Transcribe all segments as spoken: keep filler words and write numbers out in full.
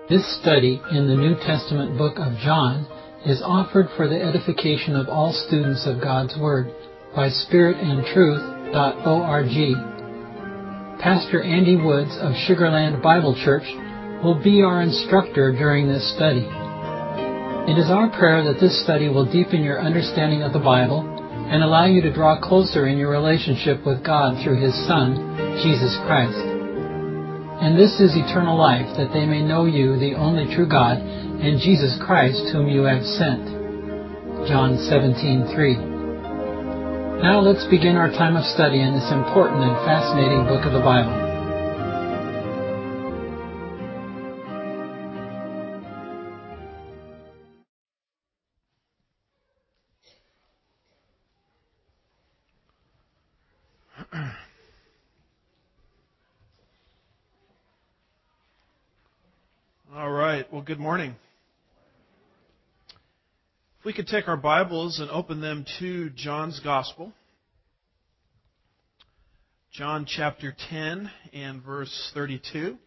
This study in the New Testament book of John is offered for the edification of all students of God's Word by spirit and truth dot org. Pastor Andy Woods of Sugarland Bible Church will be our instructor during this study. It is our prayer that this study will deepen your understanding of the Bible and allow you to draw closer in your relationship with God through His Son, Jesus Christ. And this is eternal life, that they may know you, the only true God, and Jesus Christ, whom you have sent. John seventeen three. Now let's begin our time of study in this important and fascinating book of the Bible. All right. Well, good morning. If we could take our Bibles and open them to John's Gospel, John chapter ten and verse thirty-two.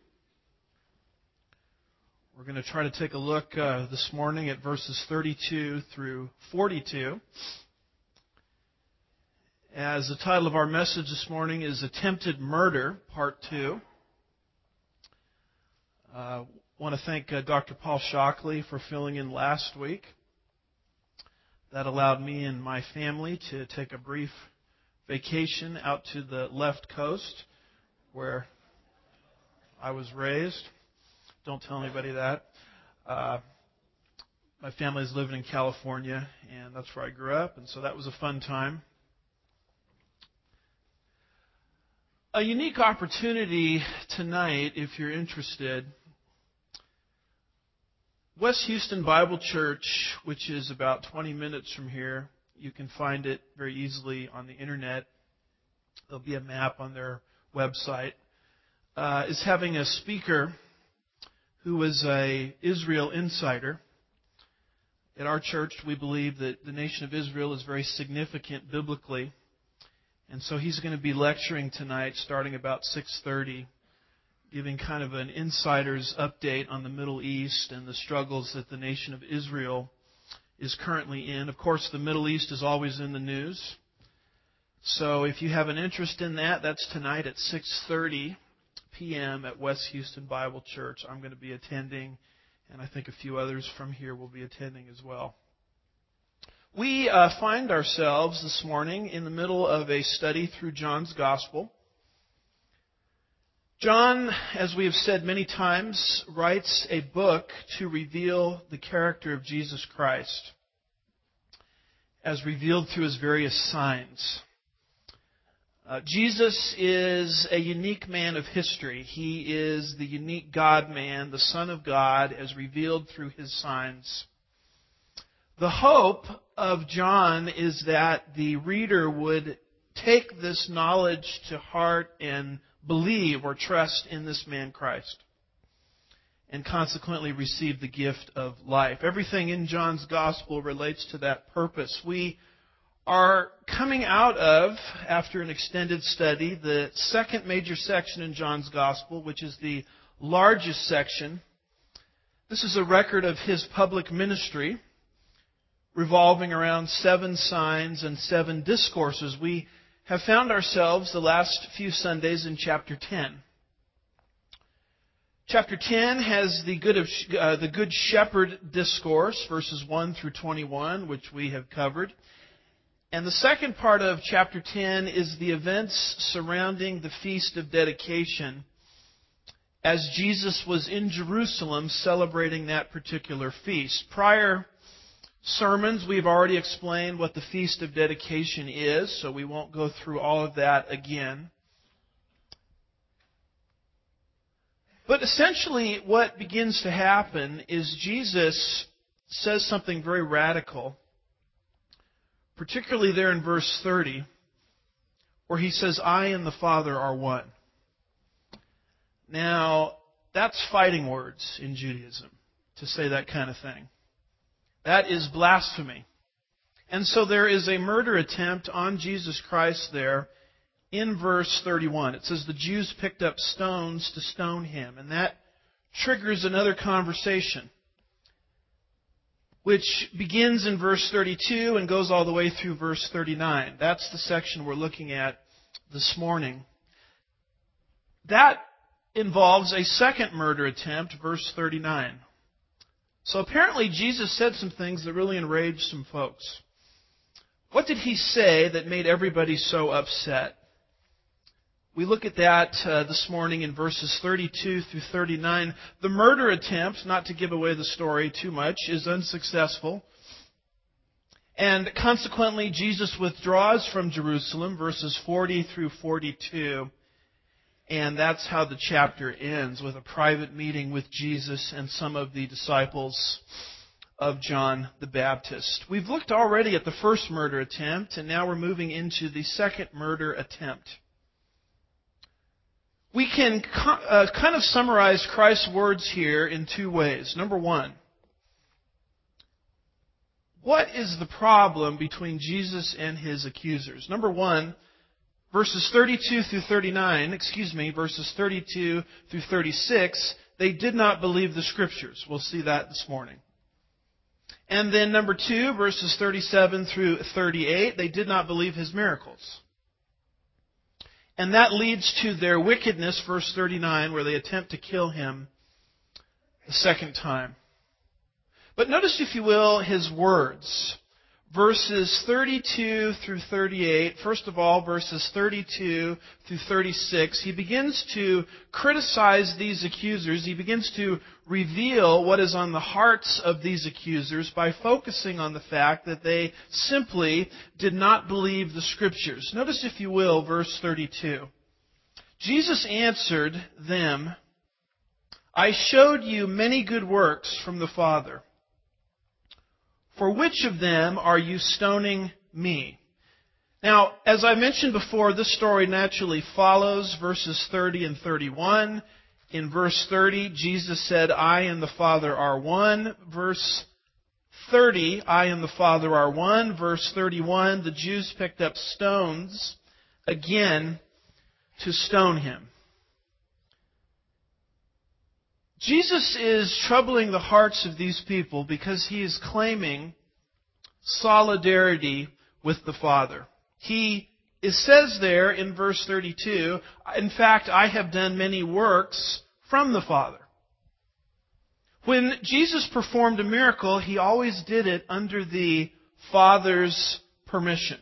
We're going to try to take a look uh, this morning at verses thirty-two through forty-two. As the title of our message this morning is Attempted Murder, Part two. Uh, I want to thank uh, Doctor Paul Shockley for filling in last week. That allowed me and my family to take a brief vacation out to the left coast where I was raised. Don't tell anybody that. Uh, my family's living in California, and that's where I grew up, and so that was a fun time. A unique opportunity tonight, if you're interested. West Houston Bible Church, which is about twenty minutes from here, you can find it very easily on the internet. There'll be a map on their website. Uh, is having a speaker who is a Israel insider. At our church, we believe that the nation of Israel is very significant biblically, and so he's going to be lecturing tonight, starting about six thirty. Giving kind of an insider's update on the Middle East and the struggles that the nation of Israel is currently in. Of course, the Middle East is always in the news. So if you have an interest in that, that's tonight at six thirty p.m. at West Houston Bible Church. I'm going to be attending, and I think a few others from here will be attending as well. We uh, find ourselves this morning in the middle of a study through John's Gospel. John, as we have said many times, writes a book to reveal the character of Jesus Christ as revealed through His various signs. Uh, Jesus is a unique man of history. He is the unique God-man, the Son of God, as revealed through His signs. The hope of John is that the reader would take this knowledge to heart and believe or trust in this man Christ, and consequently receive the gift of life. Everything in John's Gospel relates to that purpose. We are coming out of, after an extended study, the second major section in John's Gospel, which is the largest section. This is a record of His public ministry, revolving around seven signs and seven discourses. We have found ourselves the last few Sundays in chapter ten. Chapter ten has the good of uh, the Good Shepherd discourse, verses one through twenty-one, which we have covered. And the second part of chapter ten is the events surrounding the Feast of Dedication, as Jesus was in Jerusalem celebrating that particular feast. Prior sermons, we've already explained what the Feast of Dedication is, so we won't go through all of that again. But essentially, what begins to happen is Jesus says something very radical, particularly there in verse thirty, where He says, I and the Father are one. Now, that's fighting words in Judaism, to say that kind of thing. That is blasphemy. And so there is a murder attempt on Jesus Christ there in verse thirty-one. It says the Jews picked up stones to stone Him. And that triggers another conversation, which begins in verse thirty-two and goes all the way through verse thirty-nine. That's the section we're looking at this morning. That involves a second murder attempt, verse thirty-nine. So apparently Jesus said some things that really enraged some folks. What did he say that made everybody so upset? We look at that uh, this morning in verses thirty-two through thirty-nine. The murder attempt, not to give away the story too much, is unsuccessful. And consequently, Jesus withdraws from Jerusalem, verses forty through forty-two. And that's how the chapter ends, with a private meeting with Jesus and some of the disciples of John the Baptist. We've looked already at the first murder attempt, and now we're moving into the second murder attempt. We can uh, kind of summarize Christ's words here in two ways. Number one, what is the problem between Jesus and his accusers? Number one, verses thirty-two through thirty-nine, excuse me, verses thirty-two through thirty-six, they did not believe the Scriptures. We'll see that this morning. And then number two, verses thirty-seven through thirty-eight, they did not believe his miracles. And that leads to their wickedness, verse thirty-nine, where they attempt to kill him the second time. But notice, if you will, his words. Verses thirty-two through thirty-eight, first of all, verses thirty-two through thirty-six, he begins to criticize these accusers. He begins to reveal what is on the hearts of these accusers by focusing on the fact that they simply did not believe the Scriptures. Notice, if you will, verse thirty-two. Jesus answered them, "I showed you many good works from the Father. For which of them are you stoning me?" Now, as I mentioned before, this story naturally follows verses thirty and thirty-one. In verse thirty, Jesus said, "I and the Father are one." Verse thirty, "I and the Father are one." Verse thirty-one, the Jews picked up stones again to stone him. Jesus is troubling the hearts of these people because he is claiming solidarity with the Father. He it says there in verse thirty-two, "In fact, I have done many works from the Father." When Jesus performed a miracle, he always did it under the Father's permission.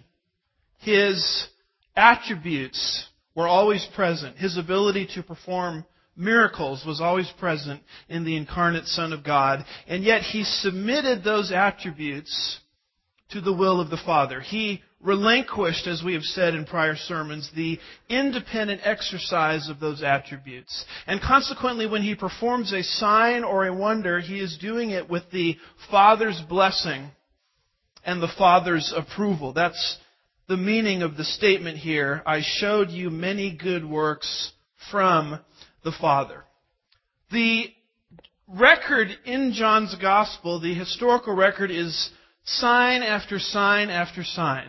His attributes were always present. His ability to perform miracles was always present in the incarnate Son of God, and yet he submitted those attributes to the will of the Father. He relinquished, as we have said in prior sermons, the independent exercise of those attributes. And consequently, when he performs a sign or a wonder, he is doing it with the Father's blessing and the Father's approval. That's the meaning of the statement here, "I showed you many good works from the Father." The record in John's Gospel, the historical record, is sign after sign after sign.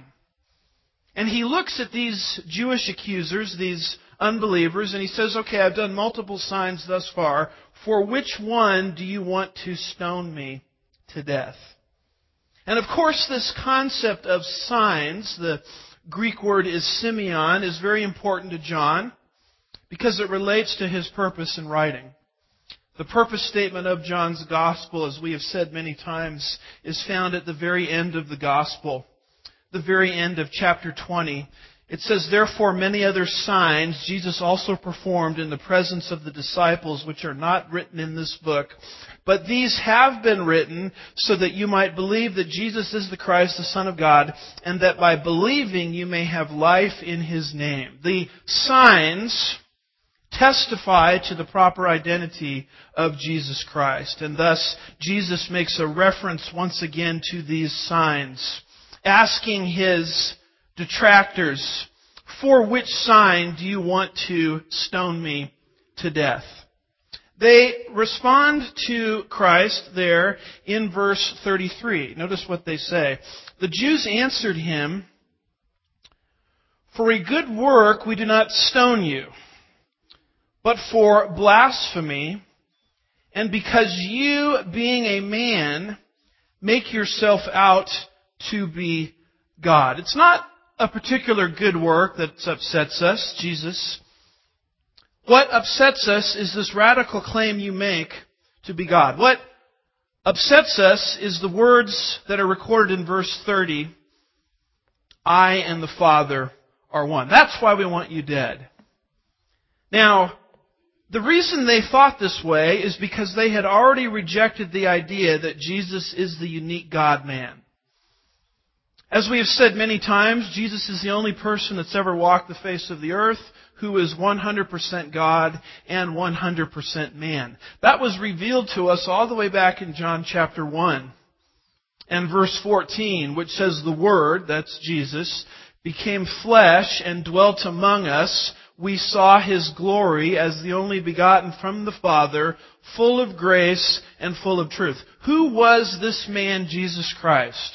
And he looks at these Jewish accusers, these unbelievers, and he says, "Okay, I've done multiple signs thus far. For which one do you want to stone me to death?" And of course, this concept of signs, the Greek word is semeion, is very important to John, because it relates to his purpose in writing. The purpose statement of John's Gospel, as we have said many times, is found at the very end of the Gospel, the very end of chapter twenty. It says, "Therefore many other signs Jesus also performed in the presence of the disciples, which are not written in this book. But these have been written so that you might believe that Jesus is the Christ, the Son of God, and that by believing you may have life in His name." The signs testify to the proper identity of Jesus Christ. And thus, Jesus makes a reference once again to these signs, asking His detractors, "For which sign do you want to stone me to death?" They respond to Christ there in verse thirty-three. Notice what they say. "The Jews answered Him, 'For a good work we do not stone you, but for blasphemy, and because you, being a man, make yourself out to be God. It's not a particular good work that upsets us, Jesus. What upsets us is this radical claim you make to be God. What upsets us is the words that are recorded in verse thirty, I and the Father are one. That's why we want you dead. Now, the reason they thought this way is because they had already rejected the idea that Jesus is the unique God-man. As we have said many times, Jesus is the only person that's ever walked the face of the earth who is one hundred percent God and one hundred percent man. That was revealed to us all the way back in John chapter one and verse fourteen, which says, the Word, that's Jesus, became flesh and dwelt among us. We saw His glory as the only begotten from the Father, full of grace and full of truth. Who was this man, Jesus Christ?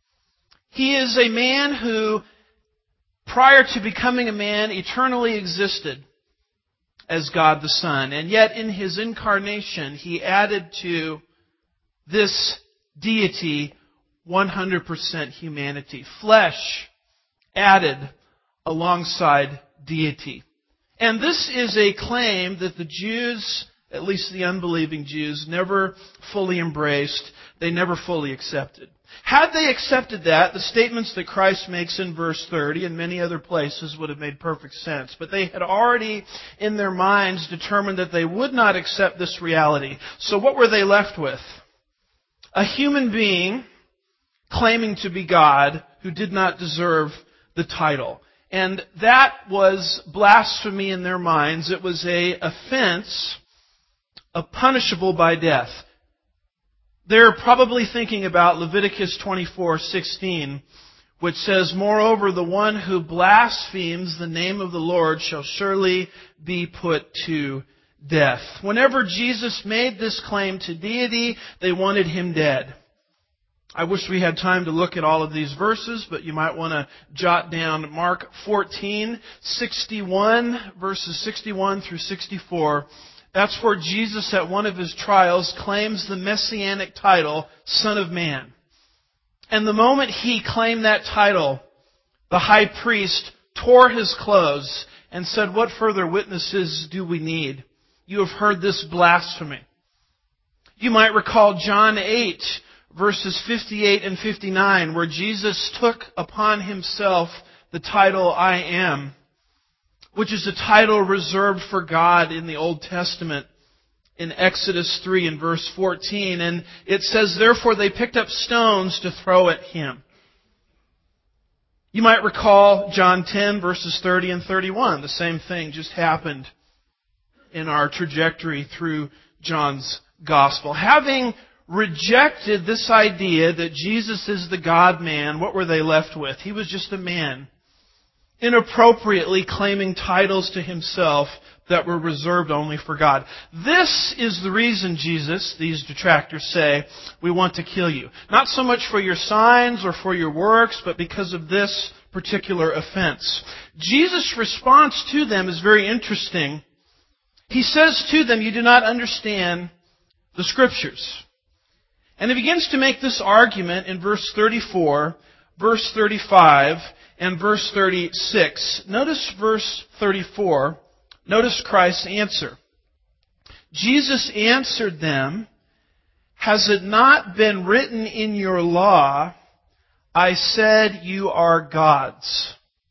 He is a man who, prior to becoming a man, eternally existed as God the Son. And yet in His incarnation, He added to this deity one hundred percent humanity. Flesh added alongside deity. And this is a claim that the Jews, at least the unbelieving Jews, never fully embraced. They never fully accepted. Had they accepted that, the statements that Christ makes in verse thirty and many other places would have made perfect sense. But they had already, in their minds, determined that they would not accept this reality. So what were they left with? A human being claiming to be God who did not deserve the title. And that was blasphemy in their minds. It was an offense, a punishable by death. They're probably thinking about Leviticus twenty-four sixteen, which says, moreover, the one who blasphemes the name of the Lord shall surely be put to death. Whenever Jesus made this claim to deity, they wanted Him dead. I wish we had time to look at all of these verses, but you might want to jot down Mark fourteen sixty-one, verses sixty-one through sixty-four. That's where Jesus, at one of His trials, claims the messianic title, Son of Man. And the moment He claimed that title, the high priest tore his clothes and said, what further witnesses do we need? You have heard this blasphemy. You might recall John eight, verses fifty-eight and fifty-nine, where Jesus took upon Himself the title, I am, which is a title reserved for God in the Old Testament in Exodus three and verse fourteen. And it says, therefore they picked up stones to throw at Him. You might recall John ten, verses thirty and thirty-one. The same thing just happened in our trajectory through John's Gospel. Having rejected this idea that Jesus is the God-man, what were they left with? He was just a man, inappropriately claiming titles to Himself that were reserved only for God. This is the reason, Jesus, these detractors say, we want to kill you. Not so much for your signs or for your works, but because of this particular offense. Jesus' response to them is very interesting. He says to them, you do not understand the Scriptures. And He begins to make this argument in verse thirty-four, verse thirty-five, and verse thirty-six. Notice verse thirty-four. Notice Christ's answer. Jesus answered them, has it not been written in your law, I said you are gods?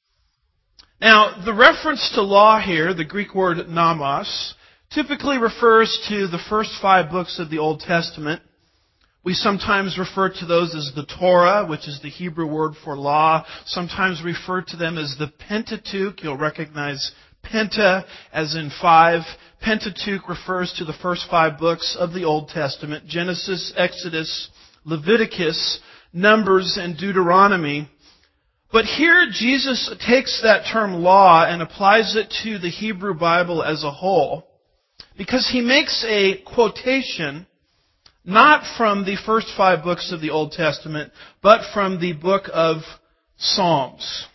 Now, the reference to law here, the Greek word nomos, typically refers to the first five books of the Old Testament. We sometimes refer to those as the Torah, which is the Hebrew word for law. Sometimes refer to them as the Pentateuch. You'll recognize Penta as in five. Pentateuch refers to the first five books of the Old Testament: Genesis, Exodus, Leviticus, Numbers, and Deuteronomy. But here Jesus takes that term law and applies it to the Hebrew Bible as a whole, because He makes a quotation not from the first five books of the Old Testament, but from the book of Psalms.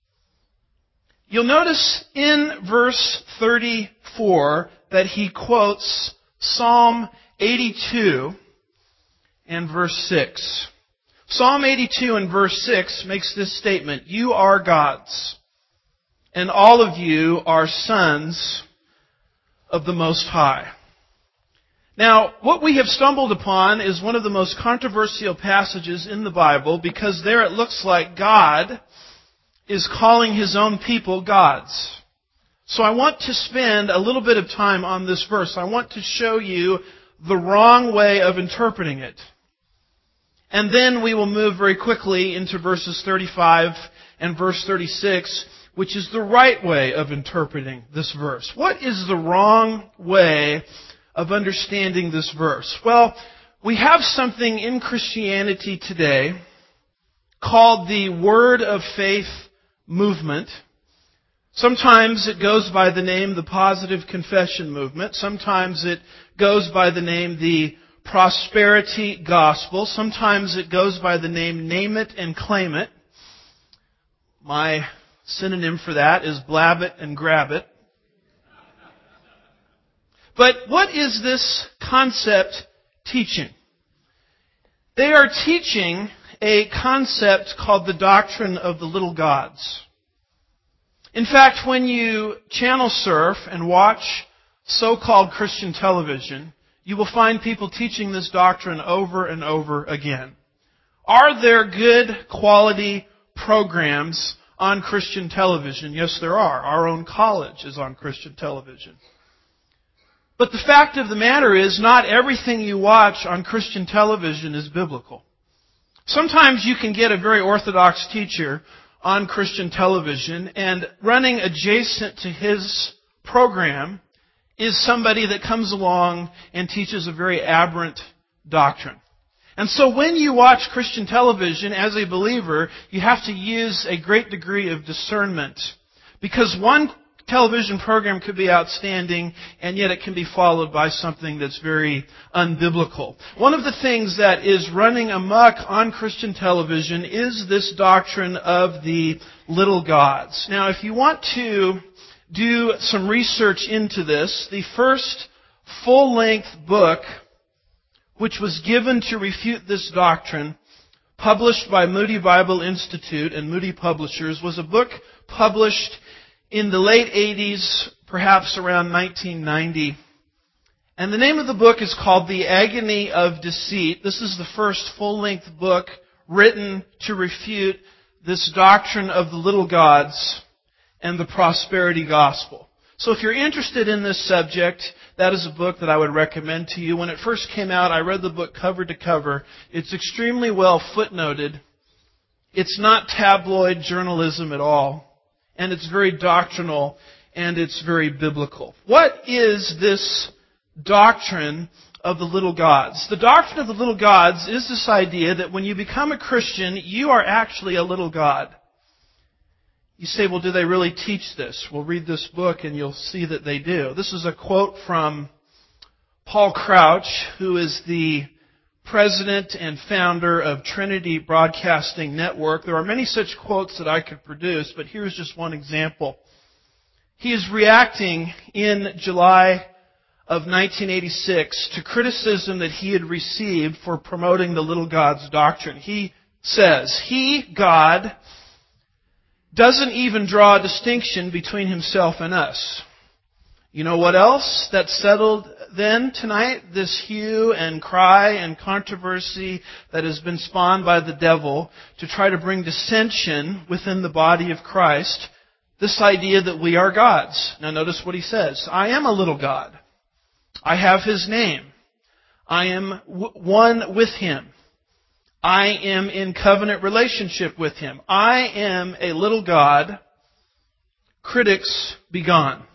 You'll notice in verse thirty-four that He quotes Psalm eighty-two and verse six. Psalm eighty-two and verse six makes this statement, "You are gods, and all of you are sons of the Most High." Now, what we have stumbled upon is one of the most controversial passages in the Bible, because there it looks like God is calling His own people gods. So I want to spend a little bit of time on this verse. I want to show you the wrong way of interpreting it. And then we will move very quickly into verses thirty-five and verse thirty-six, which is the right way of interpreting this verse. What is the wrong way of understanding this verse? Well, we have something in Christianity today called the Word of Faith movement. Sometimes it goes by the name the Positive Confession movement. Sometimes it goes by the name the Prosperity Gospel. Sometimes it goes by the name Name It and Claim It. My synonym for that is Blab It and Grab It. But what is this concept teaching? They are teaching a concept called the doctrine of the little gods. In fact, when you channel surf and watch so-called Christian television, you will find people teaching this doctrine over and over again. Are there good quality programs on Christian television? Yes, there are. Our own college is on Christian television. But the fact of the matter is, not everything you watch on Christian television is biblical. Sometimes you can get a very orthodox teacher on Christian television, and running adjacent to his program is somebody that comes along and teaches a very aberrant doctrine. And so when you watch Christian television as a believer, you have to use a great degree of discernment, because one television program could be outstanding, and yet it can be followed by something that's very unbiblical. One of the things that is running amok on Christian television is this doctrine of the little gods. Now, if you want to do some research into this, the first full-length book which was given to refute this doctrine, published by Moody Bible Institute and Moody Publishers, was a book published in the late eighties, perhaps around nineteen ninety. And the name of the book is called The Agony of Deceit. This is the first full-length book written to refute this doctrine of the little gods and the prosperity gospel. So if you're interested in this subject, that is a book that I would recommend to you. When it first came out, I read the book cover to cover. It's extremely well footnoted. It's not tabloid journalism at all. And it's very doctrinal, and it's very biblical. What is this doctrine of the little gods? The doctrine of the little gods is this idea that when you become a Christian, you are actually a little god. You say, well, do they really teach this? Well, read this book and you'll see that they do. This is a quote from Paul Crouch, who is the president and founder of Trinity Broadcasting Network. There are many such quotes that I could produce, but here's just one example. He is reacting in July of nineteen eighty-six to criticism that he had received for promoting the little gods doctrine. He says, "He, God, doesn't even draw a distinction between himself and us." You know what else that settled then tonight? This hue and cry and controversy that has been spawned by the devil to try to bring dissension within the body of Christ. This idea that we are gods. Now notice what he says. I am a little god. I have His name. I am w- one with Him. I am in covenant relationship with Him. I am a little god. Critics be gone.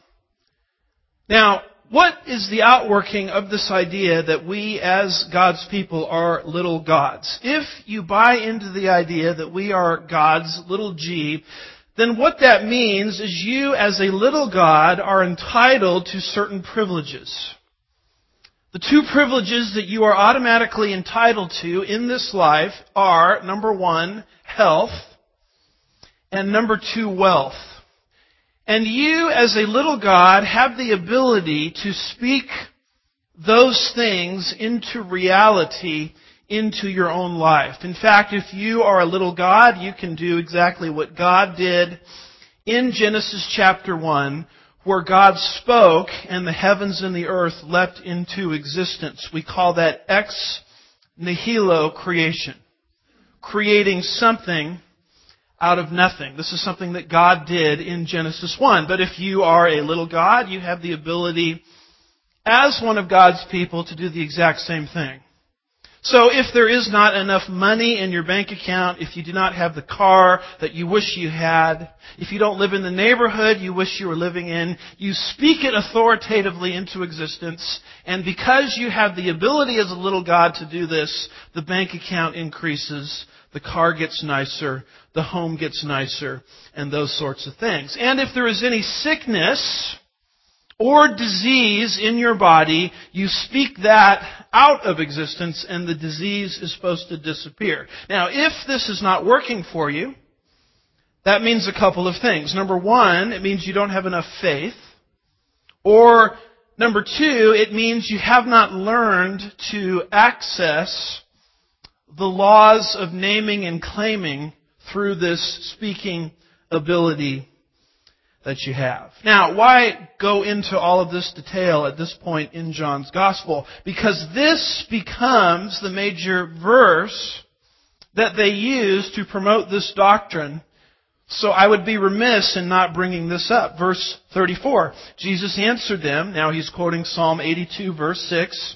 Now, what is the outworking of this idea that we as God's people are little gods? If you buy into the idea that we are God's little g, then what that means is you as a little god are entitled to certain privileges. The two privileges that you are automatically entitled to in this life are, number one, health, and number two, wealth. And you, as a little god, have the ability to speak those things into reality into your own life. In fact, if you are a little God, you can do exactly what God did in Genesis chapter one, where God spoke and the heavens and the earth leapt into existence. We call that ex nihilo creation. Creating something out of nothing. This is something that God did in Genesis one. But if you are a little God, you have the ability, as one of God's people, to do the exact same thing. So if there is not enough money in your bank account, if you do not have the car that you wish you had, if you don't live in the neighborhood you wish you were living in, you speak it authoritatively into existence, and because you have the ability as a little God to do this, the bank account increases, the car gets nicer, the home gets nicer, and those sorts of things. And if there is any sickness or disease in your body, you speak that out of existence and the disease is supposed to disappear. Now, if this is not working for you, that means a couple of things. Number one, it means you don't have enough faith. Or, number two, it means you have not learned to access the laws of naming and claiming through this speaking ability that you have. Now, why go into all of this detail at this point in John's Gospel? Because this becomes the major verse that they use to promote this doctrine. So I would be remiss in not bringing this up. Verse thirty-four. Jesus answered them. Now he's quoting Psalm eighty-two, verse six.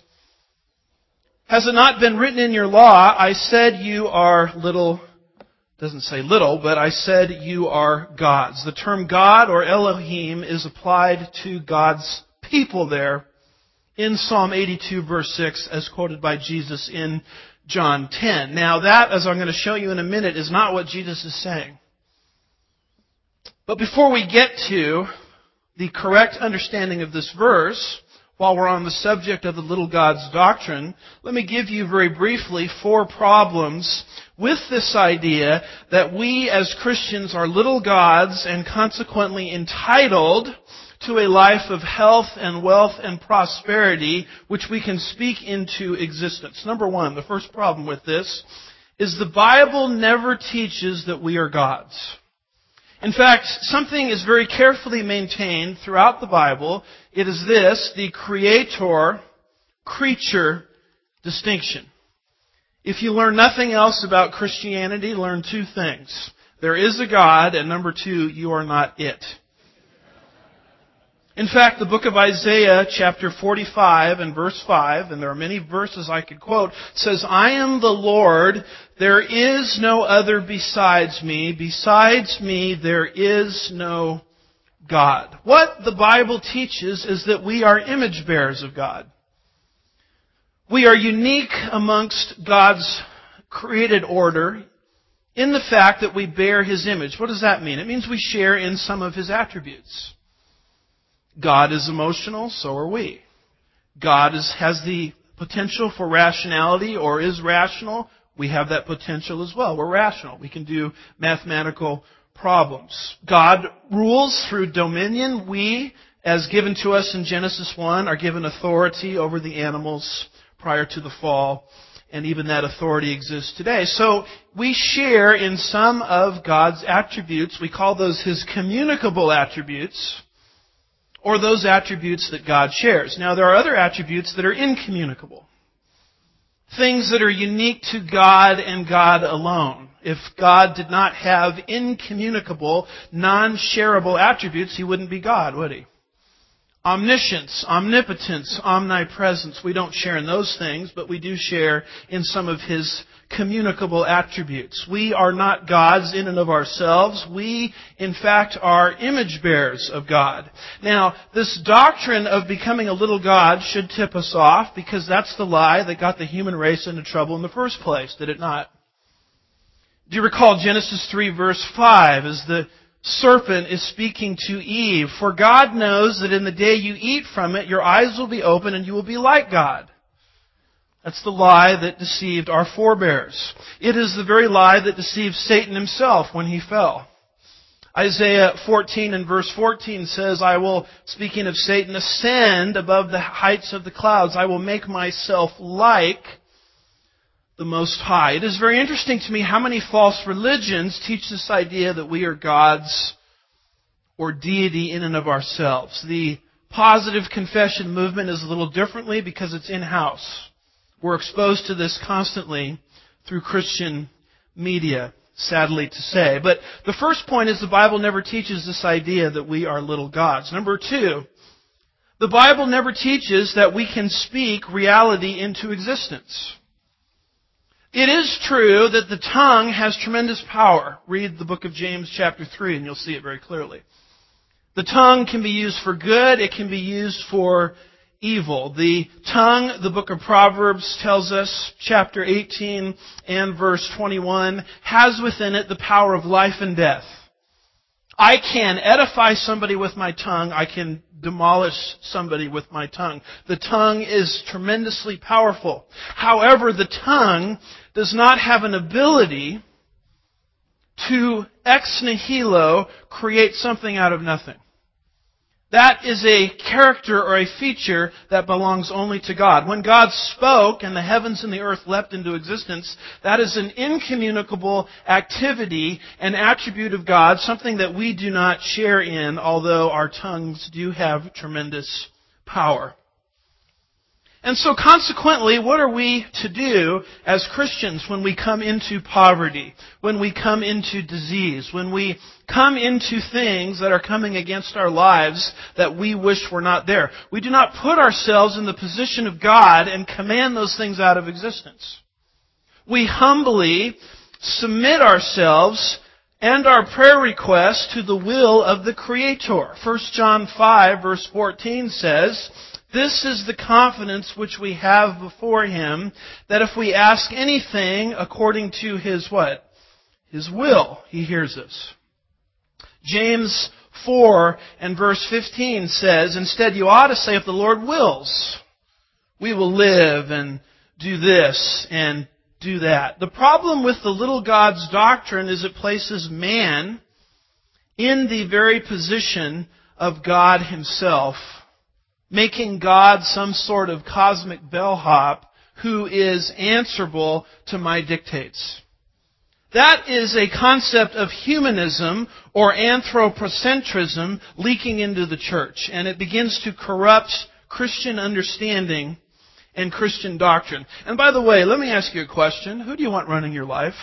Has it not been written in your law, I said you are little... doesn't say little, but I said you are gods. The term God or Elohim is applied to God's people there in Psalm eighty-two verse six as quoted by Jesus in John ten. Now that, as I'm going to show you in a minute, is not what Jesus is saying. But before we get to the correct understanding of this verse, while we're on the subject of the little God's doctrine, let me give you very briefly four problems with this idea that we as Christians are little gods and consequently entitled to a life of health and wealth and prosperity which we can speak into existence. Number one, the first problem with this is the Bible never teaches that we are gods. In fact, something is very carefully maintained throughout the Bible. It is this, the creator-creature distinction. If you learn nothing else about Christianity, learn two things. There is a God, and number two, you are not it. In fact, the book of Isaiah, chapter forty-five and verse five, and there are many verses I could quote, says, I am the Lord, there is no other besides me. Besides me, there is no God. What the Bible teaches is that we are image bearers of God. We are unique amongst God's created order in the fact that we bear His image. What does that mean? It means we share in some of His attributes. God is emotional, so are we. God is, has the potential for rationality or is rational. We have that potential as well. We're rational. We can do mathematical problems. God rules through dominion. We, as given to us in Genesis one, are given authority over the animals prior to the fall. And even that authority exists today. So we share in some of God's attributes. We call those His communicable attributes, or those attributes that God shares. Now, there are other attributes that are incommunicable. Things that are unique to God and God alone. If God did not have incommunicable, non-shareable attributes, He wouldn't be God, would He? Omniscience, omnipotence, omnipresence. We don't share in those things, but we do share in some of His communicable attributes. We are not gods in and of ourselves. We, in fact, are image bearers of God. Now, this doctrine of becoming a little God should tip us off, because that's the lie that got the human race into trouble in the first place, did it not? Do you recall Genesis three verse five as the serpent is speaking to Eve? For God knows that in the day you eat from it, your eyes will be open and you will be like God. That's the lie that deceived our forebears. It is the very lie that deceived Satan himself when he fell. Isaiah fourteen and verse fourteen says, I will, speaking of Satan, ascend above the heights of the clouds. I will make myself like the Most High. It is very interesting to me how many false religions teach this idea that we are gods or deity in and of ourselves. The positive confession movement is a little differently because it's in-house. We're exposed to this constantly through Christian media, sadly to say. But the first point is the Bible never teaches this idea that we are little gods. Number two, the Bible never teaches that we can speak reality into existence. It is true that the tongue has tremendous power. Read the book of James chapter three and you'll see it very clearly. The tongue can be used for good, it can be used for evil. The tongue, the book of Proverbs tells us, chapter eighteen and verse twenty-one, has within it the power of life and death. I can edify somebody with my tongue, I can demolish somebody with my tongue. The tongue is tremendously powerful. However, the tongue does not have an ability to ex nihilo create something out of nothing. That is a character or a feature that belongs only to God. When God spoke and the heavens and the earth leapt into existence, that is an incommunicable activity, an attribute of God, something that we do not share in, although our tongues do have tremendous power. And so consequently, what are we to do as Christians when we come into poverty, when we come into disease, when we come into things that are coming against our lives that we wish were not there? We do not put ourselves in the position of God and command those things out of existence. We humbly submit ourselves and our prayer requests to the will of the Creator. First John five verse fourteen says, this is the confidence which we have before Him, that if we ask anything according to His what? His will, He hears us. James four and verse fifteen says, instead you ought to say, if the Lord wills, we will live and do this and do that. The problem with the little God's doctrine is it places man in the very position of God Himself, making God some sort of cosmic bellhop who is answerable to my dictates. That is a concept of humanism or anthropocentrism leaking into the church, and it begins to corrupt Christian understanding and Christian doctrine. And by the way, let me ask you a question. Who do you want running your life?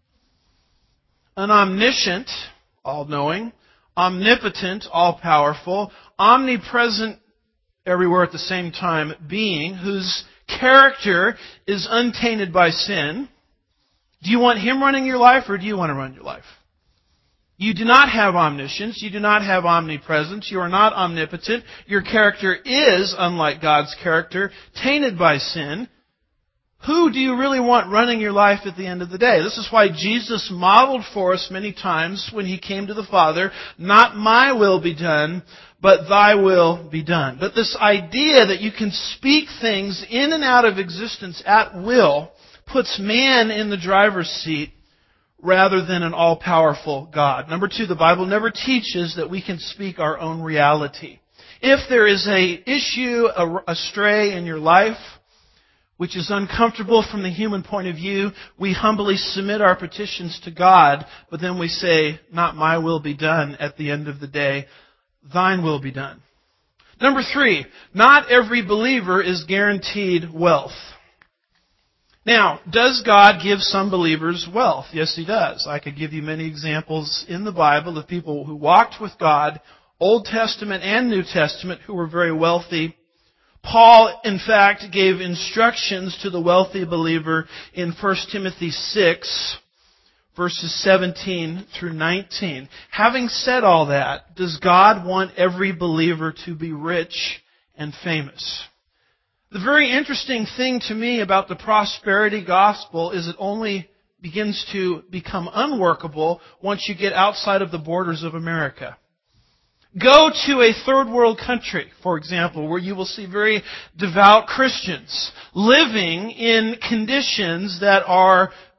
An omniscient, all-knowing, omnipotent, all-powerful, omnipresent, everywhere at the same time being whose character is untainted by sin. Do you want Him running your life or do you want to run your life? You do not have omniscience. You do not have omnipresence. You are not omnipotent. Your character is, unlike God's character, tainted by sin. Who do you really want running your life at the end of the day? This is why Jesus modeled for us many times when He came to the Father, not my will be done, but Thy will be done. But this idea that you can speak things in and out of existence at will puts man in the driver's seat rather than an all-powerful God. Number two, the Bible never teaches that we can speak our own reality. If there is an issue astray in your life, which is uncomfortable from the human point of view, we humbly submit our petitions to God, but then we say, not my will be done at the end of the day, Thine will be done. Number three, not every believer is guaranteed wealth. Now, does God give some believers wealth? Yes, He does. I could give you many examples in the Bible of people who walked with God, Old Testament and New Testament, who were very wealthy. Paul, in fact, gave instructions to the wealthy believer in First Timothy six, verses seventeen through nineteen. Having said all that, does God want every believer to be rich and famous? The very interesting thing to me about the prosperity gospel is it only begins to become unworkable once you get outside of the borders of America. Go to a third world country, for example, where you will see very devout Christians living in conditions that are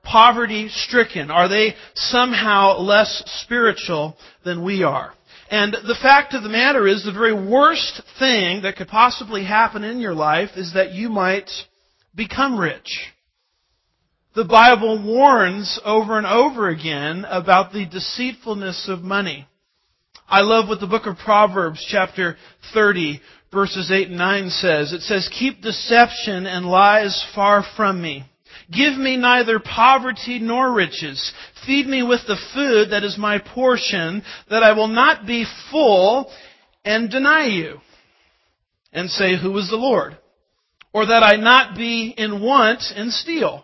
poverty-stricken? Are they somehow less spiritual than we are? And the fact of the matter is, the very worst thing that could possibly happen in your life is that you might become rich. The Bible warns over and over again about the deceitfulness of money. I love what the book of Proverbs, chapter thirty, verses eight and nine says. It says, "Keep deception and lies far from me. Give me neither poverty nor riches. Feed me with the food that is my portion, that I will not be full and deny you, and say, 'Who is the Lord?' Or that I not be in want and steal."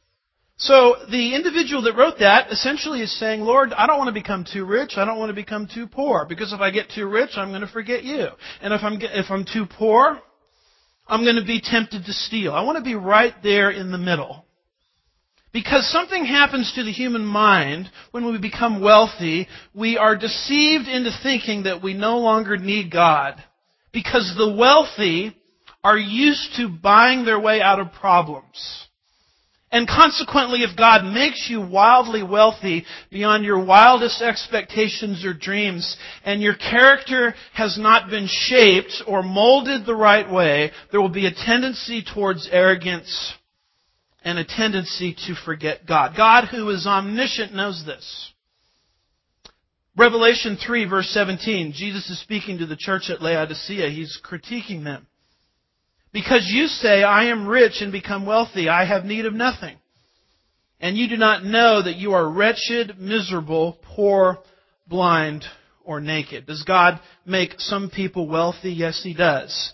So the individual that wrote that essentially is saying, Lord, I don't want to become too rich. I don't want to become too poor. Because if I get too rich, I'm going to forget you. And if I'm, if I'm too poor, I'm going to be tempted to steal. I want to be right there in the middle. Because something happens to the human mind when we become wealthy. We are deceived into thinking that we no longer need God. Because the wealthy are used to buying their way out of problems. And consequently, if God makes you wildly wealthy beyond your wildest expectations or dreams, and your character has not been shaped or molded the right way, there will be a tendency towards arrogance and a tendency to forget God. God, who is omniscient, knows this. Revelation three, verse seventeen, Jesus is speaking to the church at Laodicea. He's critiquing them. "Because you say, 'I am rich and become wealthy, I have need of nothing.' And you do not know that you are wretched, miserable, poor, blind, or naked." Does God make some people wealthy? Yes, He does.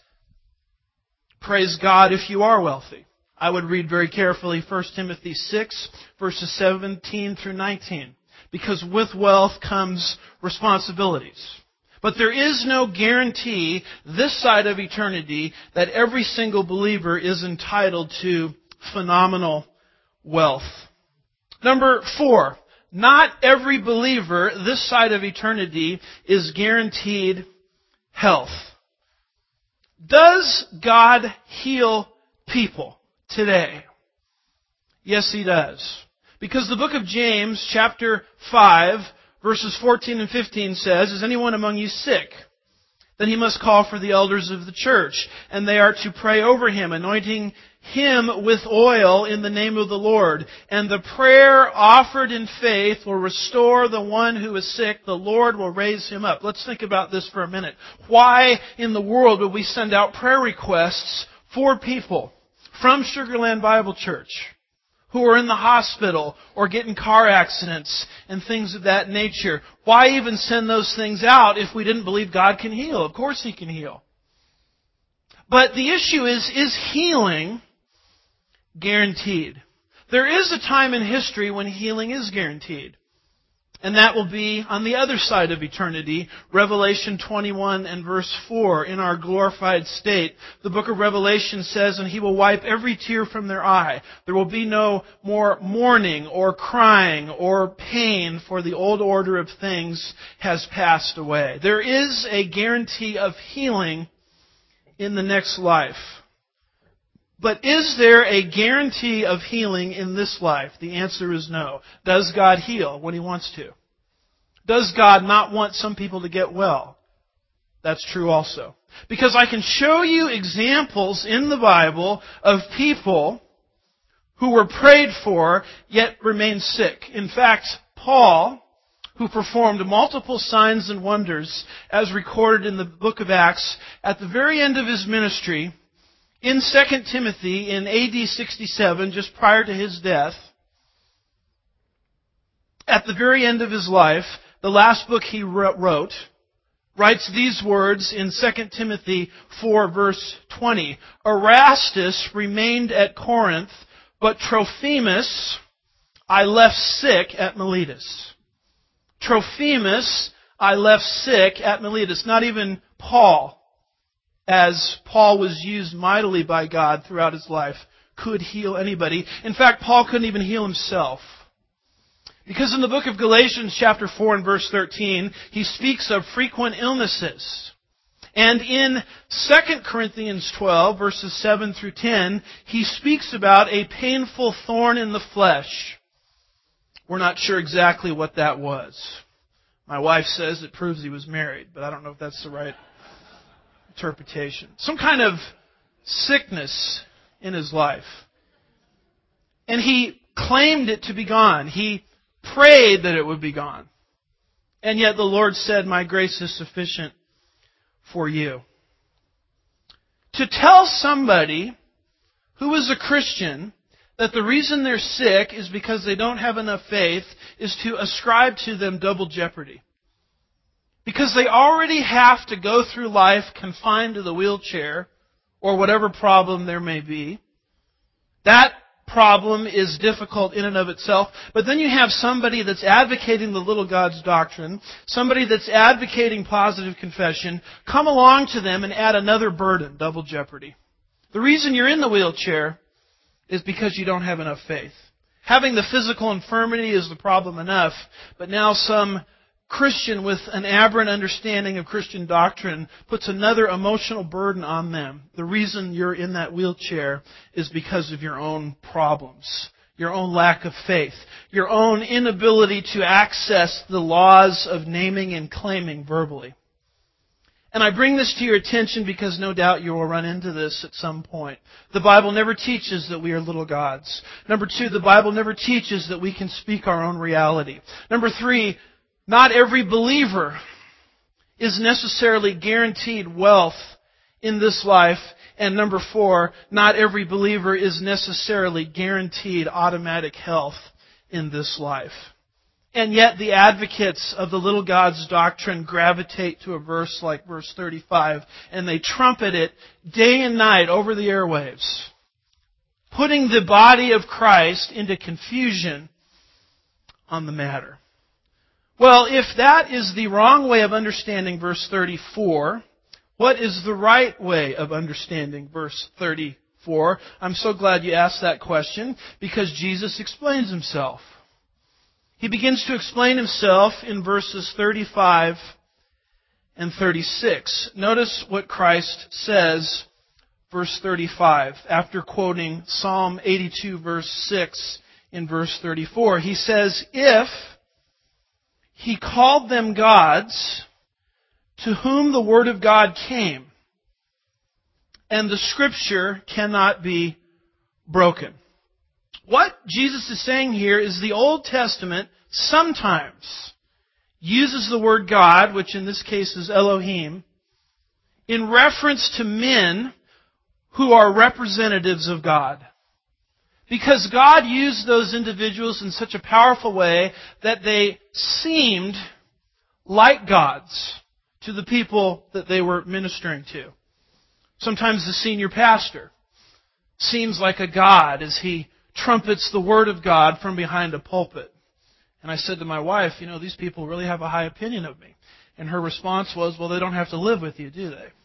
Praise God if you are wealthy. I would read very carefully First Timothy six, verses seventeen through nineteen. Because with wealth comes responsibilities. But there is no guarantee this side of eternity that every single believer is entitled to phenomenal wealth. Number four, not every believer this side of eternity is guaranteed health. Does God heal people today? Yes, He does. Because the book of James, chapter five, verses fourteen and fifteen says, "Is anyone among you sick? Then he must call for the elders of the church, and they are to pray over him, anointing him with oil in the name of the Lord. And the prayer offered in faith will restore the one who is sick. The Lord will raise him up." Let's think about this for a minute. Why in the world would we send out prayer requests for people from Sugar Land Bible Church who are in the hospital or get in car accidents and things of that nature? Why even send those things out if we didn't believe God can heal? Of course He can heal. But the issue is, is healing guaranteed? There is a time in history when healing is guaranteed. And that will be on the other side of eternity, Revelation twenty-one and verse four, in our glorified state. The book of Revelation says, "And He will wipe every tear from their eye. There will be no more mourning or crying or pain, for the old order of things has passed away." There is a guarantee of healing in the next life. But is there a guarantee of healing in this life? The answer is no. Does God heal when He wants to? Does God not want some people to get well? That's true also. Because I can show you examples in the Bible of people who were prayed for yet remained sick. In fact, Paul, who performed multiple signs and wonders as recorded in the book of Acts, at the very end of his ministry, in Second Timothy, in A D sixty-seven, just prior to his death, at the very end of his life, the last book he wrote, writes these words in Second Timothy four, verse twenty. "Erastus remained at Corinth, but Trophimus I left sick at Miletus." Trophimus I left sick at Miletus. Not even Paul, as Paul was used mightily by God throughout his life, could heal anybody. In fact, Paul couldn't even heal himself. Because in the book of Galatians chapter four and verse thirteen, he speaks of frequent illnesses. And in Second Corinthians twelve, verses seven through ten, he speaks about a painful thorn in the flesh We're not sure exactly what that was. My wife says it proves he was married, but I don't know if that's the right interpretation. Some kind of sickness in his life. And he claimed it to be gone. He prayed that it would be gone. And yet the Lord said, "My grace is sufficient for you." To tell somebody who is a Christian that the reason they're sick is because they don't have enough faith is to ascribe to them double jeopardy. Because they already have to go through life confined to the wheelchair or whatever problem there may be. That problem is difficult in and of itself, but then you have somebody that's advocating the little God's doctrine, somebody that's advocating positive confession, come along to them and add another burden, double jeopardy. The reason you're in the wheelchair is because you don't have enough faith. Having the physical infirmity is the problem enough, but now some Christian with an aberrant understanding of Christian doctrine puts another emotional burden on them. The reason you're in that wheelchair is because of your own problems, your own lack of faith, your own inability to access the laws of naming and claiming verbally. And I bring this to your attention because no doubt you will run into this at some point. The Bible never teaches that we are little gods. Number two, the Bible never teaches that we can speak our own reality. Number three, not every believer is necessarily guaranteed wealth in this life. And number four, not every believer is necessarily guaranteed automatic health in this life. And yet the advocates of the little God's doctrine gravitate to a verse like verse thirty-five, and they trumpet it day and night over the airwaves, putting the body of Christ into confusion on the matter. Well, if that is the wrong way of understanding verse thirty-four, what is the right way of understanding verse thirty-four? I'm so glad you asked that question, because Jesus explains Himself. He begins to explain Himself in verses thirty-five and thirty-six. Notice what Christ says, verse thirty-five, after quoting Psalm eighty-two, verse six in verse thirty-four. He says, "If He called them gods to whom the Word of God came, and the Scripture cannot be broken." What Jesus is saying here is the Old Testament sometimes uses the word God, which in this case is Elohim, in reference to men who are representatives of God. Because God used those individuals in such a powerful way that they seemed like gods to the people that they were ministering to. Sometimes the senior pastor seems like a god as he trumpets the Word of God from behind a pulpit. And I said to my wife, you know, these people really have a high opinion of me. And her response was, well, they don't have to live with you, do they?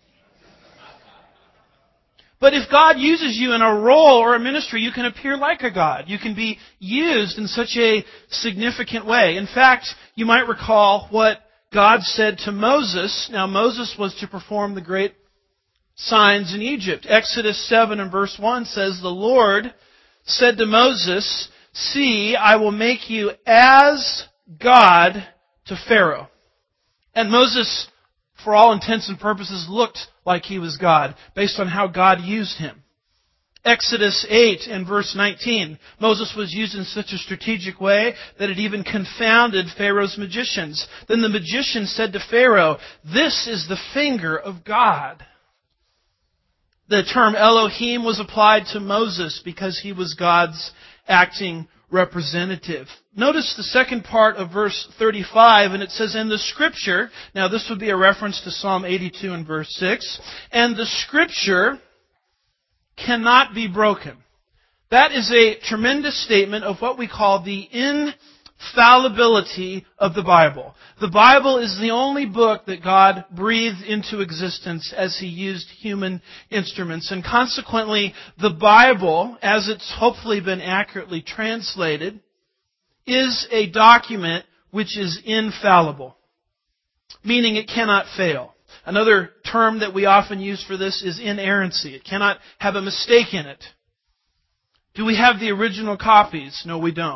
But if God uses you in a role or a ministry, you can appear like a God. You can be used in such a significant way. In fact, you might recall what God said to Moses. Now, Moses was to perform the great signs in Egypt. Exodus seven and verse one says, "The Lord said to Moses, 'See, I will make you as God to Pharaoh.'" And Moses, for all intents and purposes, looked like he was God, based on how God used him. Exodus eight and verse nineteen, Moses was used in such a strategic way that it even confounded Pharaoh's magicians. Then the magician said to Pharaoh, "This is the finger of God." The term Elohim was applied to Moses because he was God's acting representative. Notice the second part of verse thirty-five, and it says, "And the Scripture," now this would be a reference to Psalm eighty-two and verse six, "and the Scripture cannot be broken." That is a tremendous statement of what we call the infallibility of the Bible. The Bible is the only book that God breathed into existence as He used human instruments. And consequently, the Bible, as it's hopefully been accurately translated, is a document which is infallible, meaning it cannot fail. Another term that we often use for this is inerrancy. It cannot have a mistake in it. Do we have the original copies? No, we don't.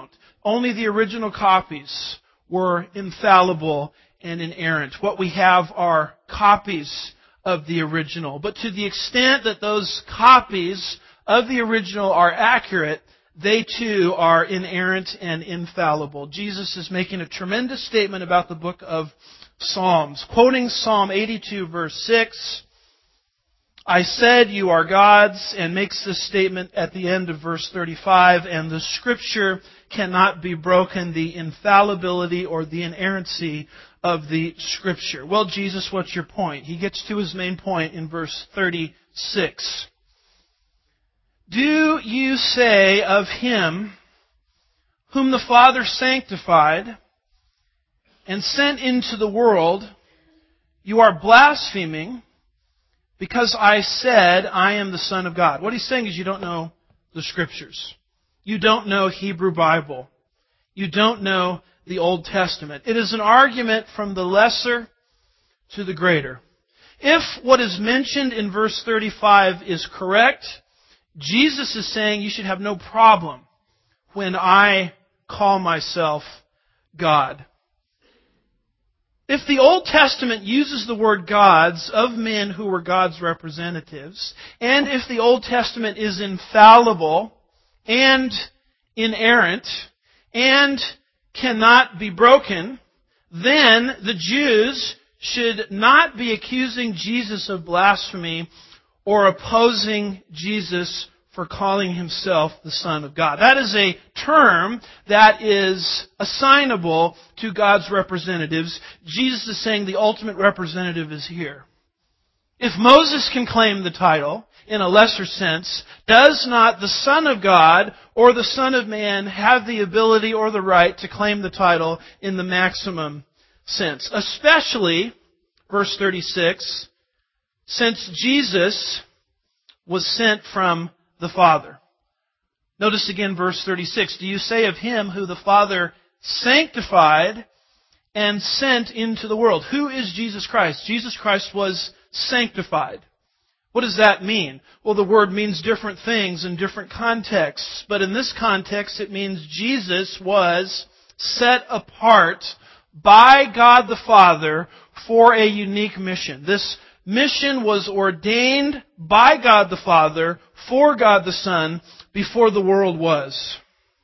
Only the original copies were infallible and inerrant. What we have are copies of the original. But to the extent that those copies of the original are accurate, they too are inerrant and infallible. Jesus is making a tremendous statement about the book of Psalms. Quoting Psalm eighty-two, verse six, I said you are gods, and makes this statement at the end of verse thirty-five, and the Scripture cannot be broken, the infallibility or the inerrancy of the Scripture. Well, Jesus, what's your point? He gets to his main point in verse thirty-six. Do you say of Him whom the Father sanctified and sent into the world, you are blaspheming, because I said, I am the Son of God. What he's saying is you don't know the Scriptures. You don't know Hebrew Bible. You don't know the Old Testament. It is an argument from the lesser to the greater. If what is mentioned in verse thirty-five is correct, Jesus is saying you should have no problem when I call myself God. If the Old Testament uses the word gods of men who were God's representatives, and if the Old Testament is infallible and inerrant and cannot be broken, then the Jews should not be accusing Jesus of blasphemy or opposing Jesus for calling Himself the Son of God. That is a term that is assignable to God's representatives. Jesus is saying the ultimate representative is here. If Moses can claim the title in a lesser sense, does not the Son of God or the Son of Man have the ability or the right to claim the title in the maximum sense? Especially, verse thirty-six, since Jesus was sent from the Father. Notice again verse thirty-six. Do you say of Him who the Father sanctified and sent into the world? Who is Jesus Christ? Jesus Christ was sanctified. What does that mean? Well, the word means different things in different contexts. But in this context, it means Jesus was set apart by God the Father for a unique mission. This mission was ordained by God the Father for God the Son before the world was.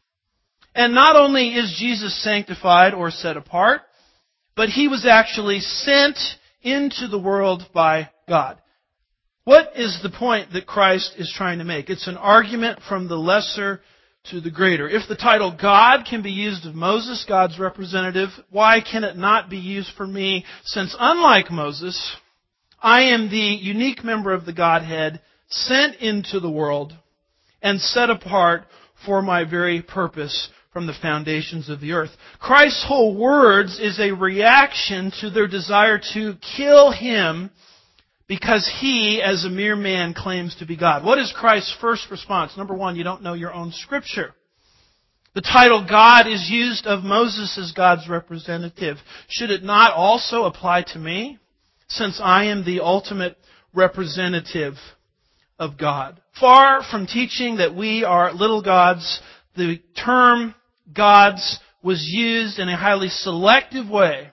And not only is Jesus sanctified or set apart, but He was actually sent into the world by God. What is the point that Christ is trying to make? It's an argument from the lesser to the greater. If the title God can be used of Moses, God's representative, why can it not be used for me, since unlike Moses, I am the unique member of the Godhead sent into the world and set apart for my very purpose from the foundations of the earth. Christ's whole words is a reaction to their desire to kill Him because He, as a mere man, claims to be God. What is Christ's first response? Number one, you don't know your own Scripture. The title God is used of Moses as God's representative. Should it not also apply to me, since I am the ultimate representative of God? Far from teaching that we are little gods, the term gods was used in a highly selective way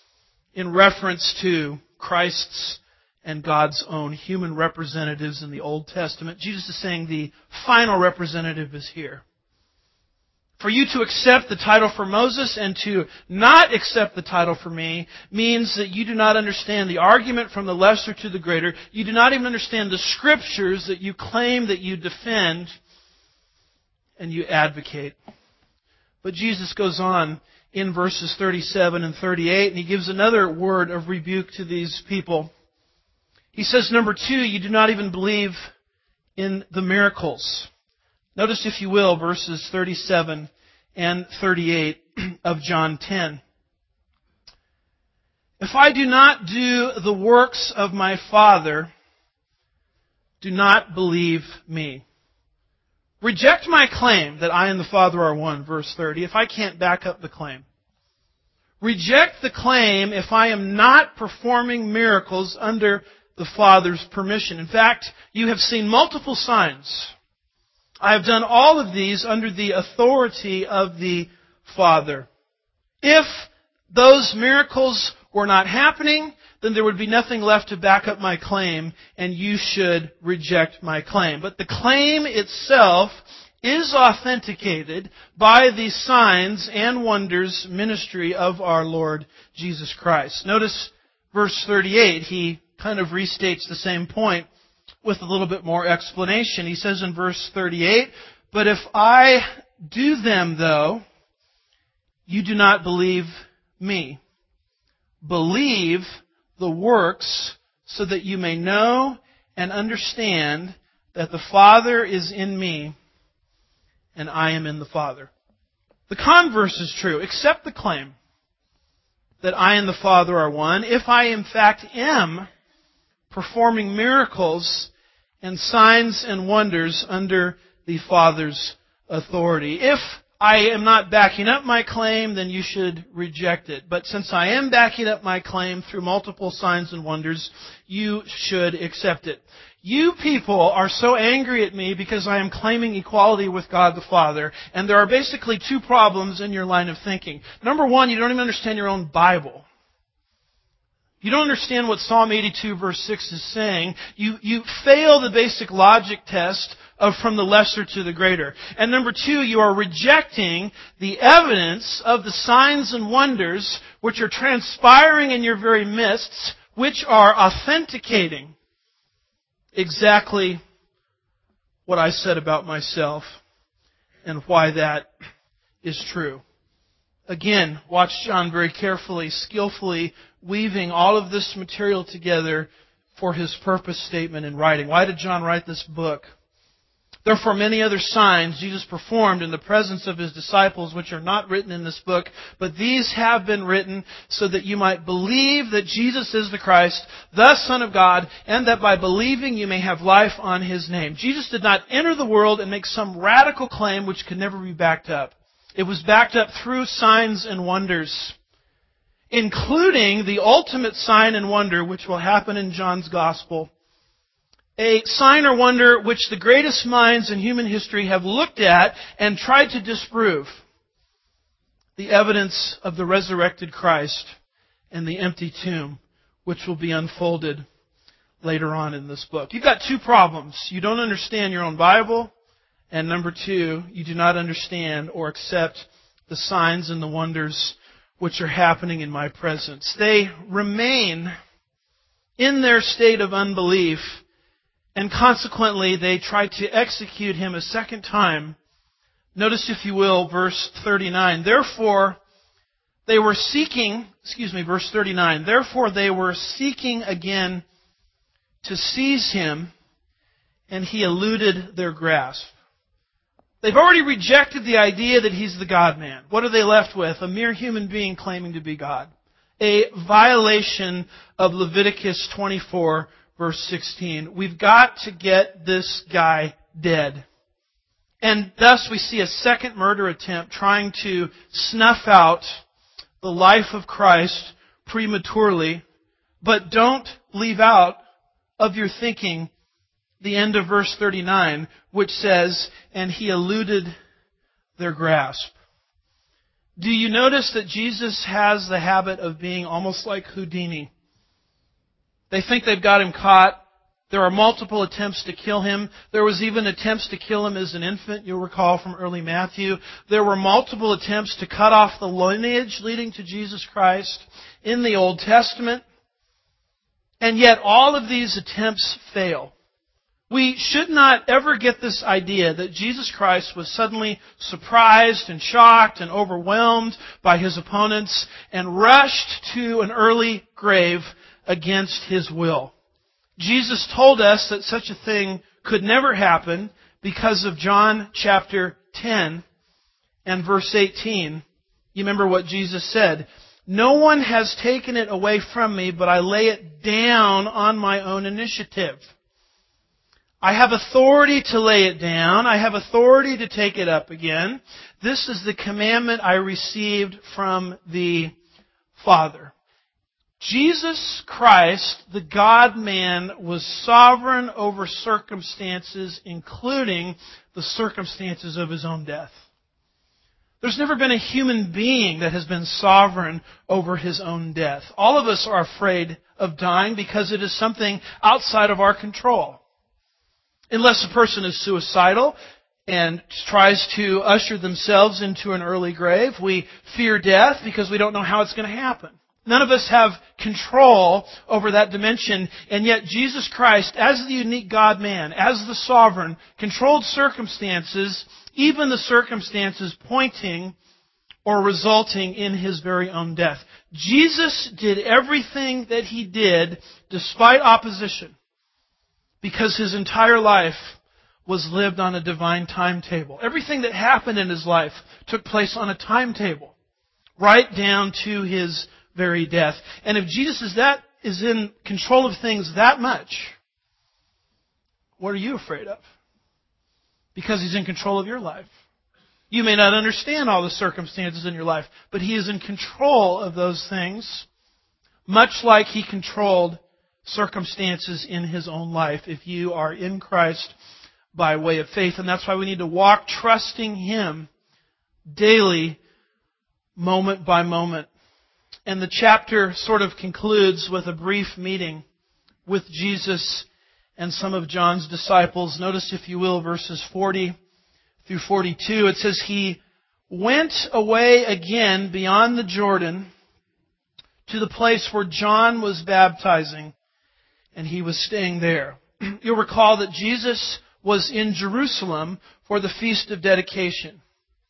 in reference to Christ's and God's own human representatives in the Old Testament. Jesus is saying the final representative is here. For you to accept the title for Moses and to not accept the title for me means that you do not understand the argument from the lesser to the greater. You do not even understand the Scriptures that you claim that you defend and you advocate. But Jesus goes on in verses thirty-seven and thirty-eight, and He gives another word of rebuke to these people. He says, number two, you do not even believe in the miracles. Notice, if you will, verses thirty-seven and thirty-eight of John ten. If I do not do the works of my Father, do not believe me. Reject my claim that I and the Father are one, verse thirty, if I can't back up the claim. Reject the claim if I am not performing miracles under the Father's permission. In fact, you have seen multiple signs. I have done all of these under the authority of the Father. If those miracles were not happening, then there would be nothing left to back up my claim, and you should reject my claim. But the claim itself is authenticated by the signs and wonders ministry of our Lord Jesus Christ. Notice verse thirty-eight, he kind of restates the same point with a little bit more explanation. He says in verse thirty-eight, "But if I do them, though, you do not believe me. Believe the works, so that you may know and understand that the Father is in me, and I am in the Father." The converse is true. Accept the claim that I and the Father are one, if I in fact am performing miracles and signs and wonders under the Father's authority. If I am not backing up my claim, then you should reject it. But since I am backing up my claim through multiple signs and wonders, you should accept it. You people are so angry at me because I am claiming equality with God the Father, and there are basically two problems in your line of thinking. Number one, you don't even understand your own Bible. You don't understand what Psalm eighty-two verse six is saying. You, you fail the basic logic test of from the lesser to the greater. And number two, you are rejecting the evidence of the signs and wonders which are transpiring in your very midst, which are authenticating exactly what I said about myself and why that is true. Again, watch John very carefully, skillfully weaving all of this material together for his purpose statement in writing. Why did John write this book? Therefore, many other signs Jesus performed in the presence of His disciples, which are not written in this book, but these have been written so that you might believe that Jesus is the Christ, the Son of God, and that by believing you may have life on His name. Jesus did not enter the world and make some radical claim which could never be backed up. It was backed up through signs and wonders, including the ultimate sign and wonder which will happen in John's Gospel. A sign or wonder which the greatest minds in human history have looked at and tried to disprove. The evidence of the resurrected Christ and the empty tomb, which will be unfolded later on in this book. You've got two problems. You don't understand your own Bible, and number two, you do not understand or accept the signs and the wonders which are happening in my presence. They remain in their state of unbelief, and consequently, they try to execute Him a second time. Notice, if you will, verse thirty-nine. Therefore, they were seeking, excuse me, verse thirty-nine. Therefore, they were seeking again to seize Him, and He eluded their grasp. They've already rejected the idea that He's the God-man. What are they left with? A mere human being claiming to be God. A violation of Leviticus twenty-four, verse sixteen. We've got to get this guy dead. And thus we see a second murder attempt trying to snuff out the life of Christ prematurely. But don't leave out of your thinking the end of verse thirty-nine, which says, and He eluded their grasp. Do you notice that Jesus has the habit of being almost like Houdini? They think they've got Him caught. There are multiple attempts to kill Him. There was even attempts to kill Him as an infant, you'll recall from early Matthew. There were multiple attempts to cut off the lineage leading to Jesus Christ in the Old Testament. And yet all of these attempts fail. We should not ever get this idea that Jesus Christ was suddenly surprised and shocked and overwhelmed by His opponents and rushed to an early grave against His will. Jesus told us that such a thing could never happen because of John chapter ten and verse eighteen. You remember what Jesus said? No one has taken it away from me, but I lay it down on my own initiative. I have authority to lay it down. I have authority to take it up again. This is the commandment I received from the Father. Jesus Christ, the God-man, was sovereign over circumstances, including the circumstances of His own death. There's never been a human being that has been sovereign over his own death. All of us are afraid of dying because it is something outside of our control. Unless a person is suicidal and tries to usher themselves into an early grave, we fear death because we don't know how it's going to happen. None of us have control over that dimension, and yet Jesus Christ, as the unique God-man, as the sovereign, controlled circumstances, even the circumstances pointing or resulting in His very own death. Jesus did everything that He did despite opposition because His entire life was lived on a divine timetable. Everything that happened in His life took place on a timetable, right down to His very death. And if Jesus is that is in control of things that much, what are you afraid of? Because He's in control of your life. You may not understand all the circumstances in your life, but He is in control of those things, much like He controlled circumstances in His own life if you are in Christ by way of faith. And that's why we need to walk trusting Him daily, moment by moment. And the chapter sort of concludes with a brief meeting with Jesus and some of John's disciples. Notice, if you will, verses forty through forty-two. It says, He went away again beyond the Jordan to the place where John was baptizing, and He was staying there. You'll recall that Jesus was in Jerusalem for the Feast of Dedication.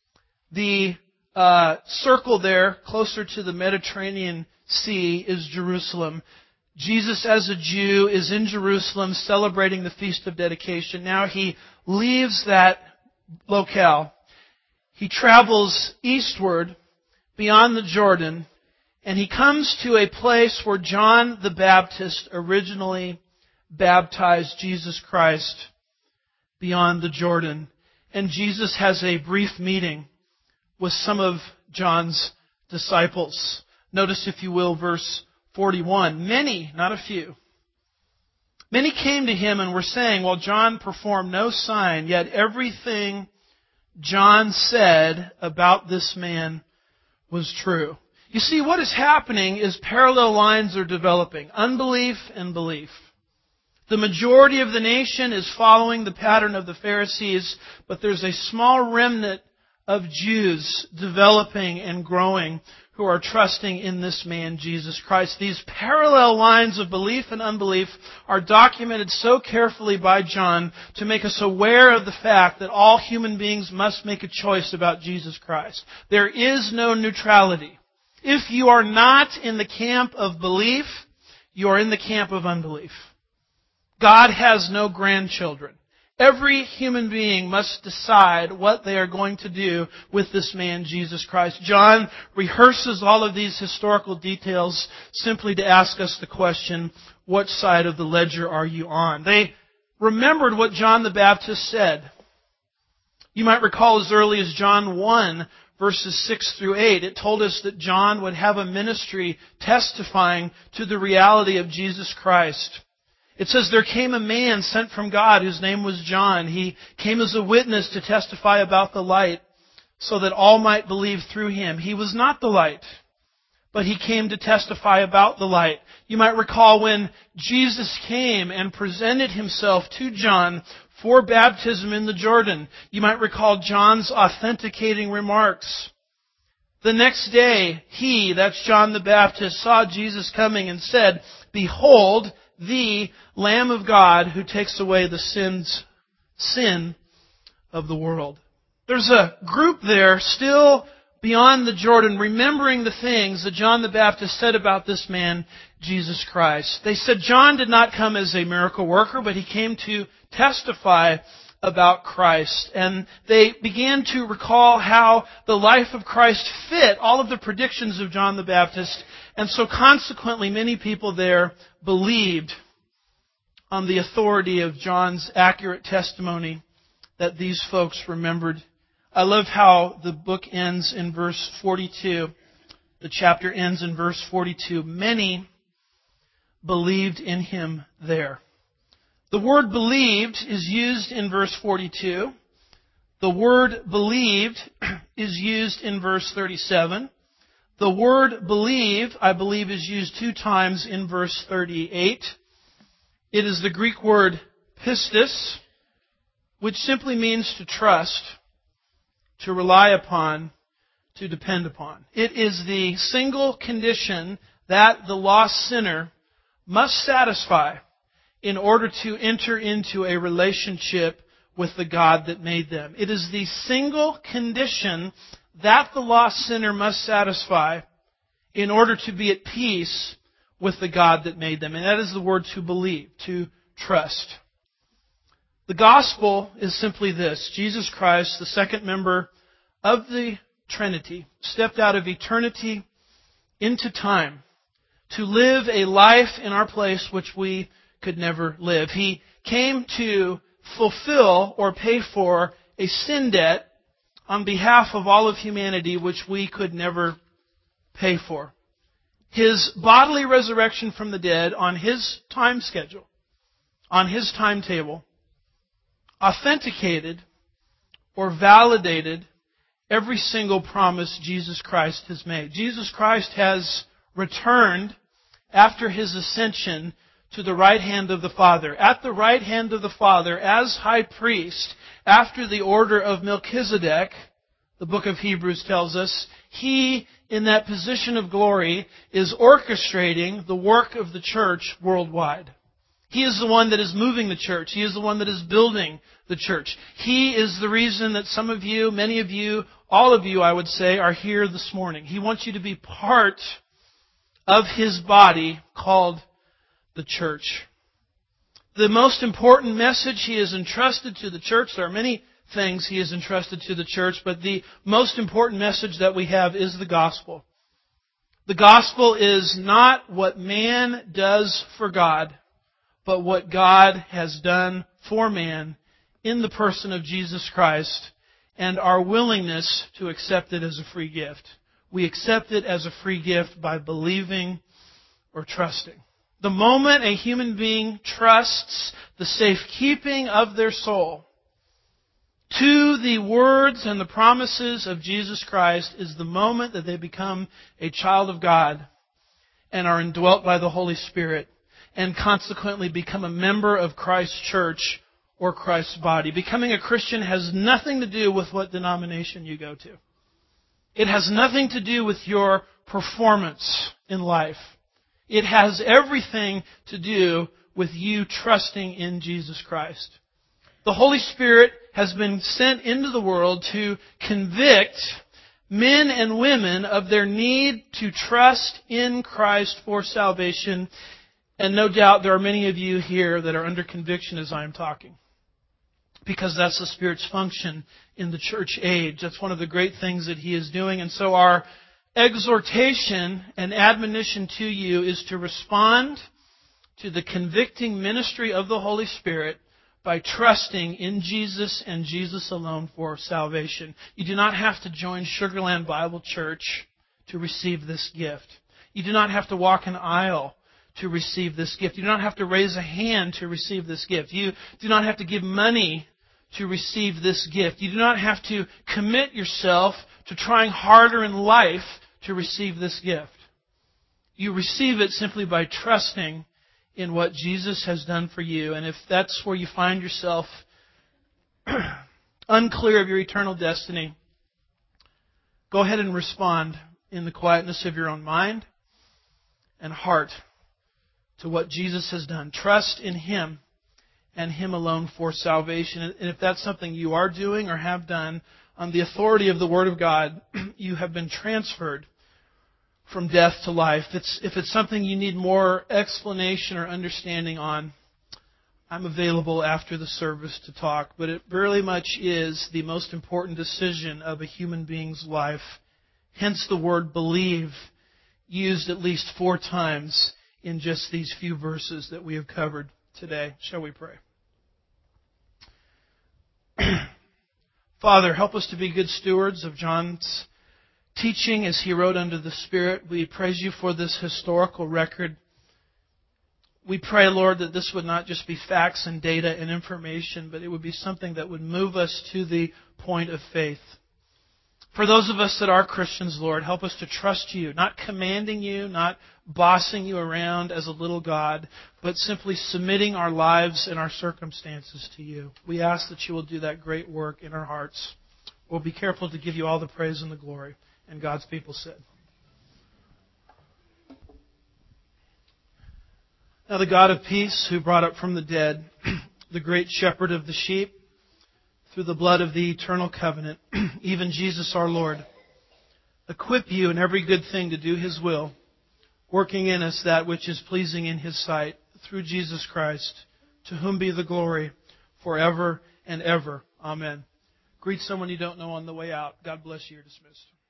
The uh, circle there, closer to the Mediterranean Sea, is Jerusalem. Jesus, as a Jew, is in Jerusalem celebrating the Feast of Dedication. Now He leaves that locale. He travels eastward beyond the Jordan, and He comes to a place where John the Baptist originally baptized Jesus Christ beyond the Jordan. And Jesus has a brief meeting with some of John's disciples. Notice, if you will, verse forty-one. Many, not a few, many came to Him and were saying, while John performed no sign, yet everything John said about this man was true. You see, what is happening is parallel lines are developing. Unbelief and belief. The majority of the nation is following the pattern of the Pharisees, but there's a small remnant of Jews developing and growing who are trusting in this man, Jesus Christ. These parallel lines of belief and unbelief are documented so carefully by John to make us aware of the fact that all human beings must make a choice about Jesus Christ. There is no neutrality. If you are not in the camp of belief, you are in the camp of unbelief. God has no grandchildren. Every human being must decide what they are going to do with this man, Jesus Christ. John rehearses all of these historical details simply to ask us the question, what side of the ledger are you on? They remembered what John the Baptist said. You might recall as early as John one, verses six through eight, it told us that John would have a ministry testifying to the reality of Jesus Christ. It says, there came a man sent from God whose name was John. He came as a witness to testify about the light so that all might believe through him. He was not the light, but He came to testify about the light. You might recall when Jesus came and presented Himself to John for baptism in the Jordan. You might recall John's authenticating remarks. The next day, he, that's John the Baptist, saw Jesus coming and said, Behold, the Lamb of God who takes away the sins, sin of the world. There's a group there still beyond the Jordan remembering the things that John the Baptist said about this man, Jesus Christ. They said John did not come as a miracle worker, but he came to testify about Christ. And they began to recall how the life of Christ fit all of the predictions of John the Baptist. And so consequently, many people there believed on the authority of John's accurate testimony that these folks remembered. I love how the book ends in verse forty-two. The chapter ends in verse forty-two. Many believed in Him there. The word believed is used in verse forty-two. The word believed is used in verse thirty-seven. The word believe, I believe, is used two times in verse thirty-eight. It is the Greek word pistis, which simply means to trust, to rely upon, to depend upon. It is the single condition that the lost sinner must satisfy in order to enter into a relationship with the God that made them. It is the single condition that the lost sinner must satisfy in order to be at peace with the God that made them. And that is the word to believe, to trust. The gospel is simply this: Jesus Christ, the second member of the Trinity, stepped out of eternity into time to live a life in our place which we could never live. He came to fulfill or pay for a sin debt on behalf of all of humanity which we could never pay for. His bodily resurrection from the dead on His time schedule, on His timetable, authenticated or validated every single promise Jesus Christ has made. Jesus Christ has returned after His ascension to the right hand of the Father. At the right hand of the Father, as high priest, after the order of Melchizedek, the book of Hebrews tells us, He, in that position of glory, is orchestrating the work of the church worldwide. He is the one that is moving the church. He is the one that is building the church. He is the reason that some of you, many of you, all of you, I would say, are here this morning. He wants you to be part of His body called the church. The most important message He has entrusted to the church, there are many things He has entrusted to the church, but the most important message that we have is the gospel. The gospel is not what man does for God, but what God has done for man in the person of Jesus Christ, and our willingness to accept it as a free gift. We accept it as a free gift by believing or trusting. The moment a human being trusts the safekeeping of their soul to the words and the promises of Jesus Christ is the moment that they become a child of God and are indwelt by the Holy Spirit, and consequently become a member of Christ's church or Christ's body. Becoming a Christian has nothing to do with what denomination you go to. It has nothing to do with your performance in life. It has everything to do with you trusting in Jesus Christ. The Holy Spirit has been sent into the world to convict men and women of their need to trust in Christ for salvation. And no doubt there are many of you here that are under conviction as I am talking, because that's the Spirit's function in the church age. That's one of the great things that He is doing. And so our exhortation and admonition to you is to respond to the convicting ministry of the Holy Spirit by trusting in Jesus and Jesus alone for salvation. You do not have to join Sugarland Bible Church to receive this gift. You do not have to walk an aisle to receive this gift. You do not have to raise a hand to receive this gift. You do not have to give money to receive this gift. You do not have to commit yourself to trying harder in life to receive this gift. You receive it simply by trusting in what Jesus has done for you. And if that's where you find yourself unclear of your eternal destiny, go ahead and respond in the quietness of your own mind and heart to what Jesus has done. Trust in Him and Him alone for salvation. And if that's something you are doing or have done, on the authority of the Word of God, you have been transferred from death to life. It's, if it's something you need more explanation or understanding on, I'm available after the service to talk. But it very much is the most important decision of a human being's life. Hence the word believe, used at least four times in just these few verses that we have covered today. Shall we pray? Father, help us to be good stewards of John's teaching as he wrote under the Spirit. We praise You for this historical record. We pray, Lord, that this would not just be facts and data and information, but it would be something that would move us to the point of faith. For those of us that are Christians, Lord, help us to trust You, not commanding You, not bossing You around as a little God, but simply submitting our lives and our circumstances to You. We ask that You will do that great work in our hearts. We'll be careful to give You all the praise and the glory. And God's people said. Now the God of peace, who brought up from the dead the great shepherd of the sheep, through the blood of the eternal covenant, even Jesus our Lord, equip you in every good thing to do His will, working in us that which is pleasing in His sight, through Jesus Christ, to whom be the glory forever and ever. Amen. Greet someone you don't know on the way out. God bless you. You're dismissed.